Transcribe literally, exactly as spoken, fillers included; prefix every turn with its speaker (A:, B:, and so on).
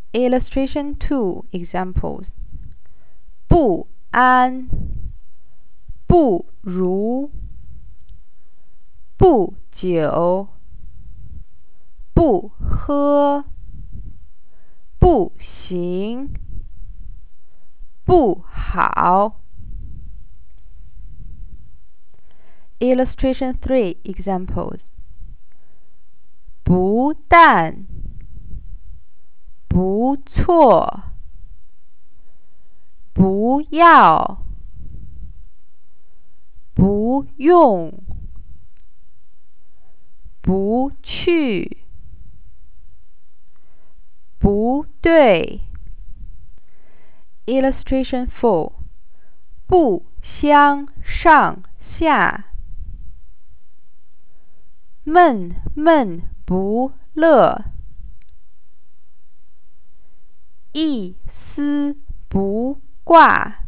A: Illustration two examples. 不安，不如，不久，不喝，不行，不好。Illustration three examples. 不但，不错，不要，不用，不去，不对。Illustration four. 不相上下，闷闷不乐，一丝不挂。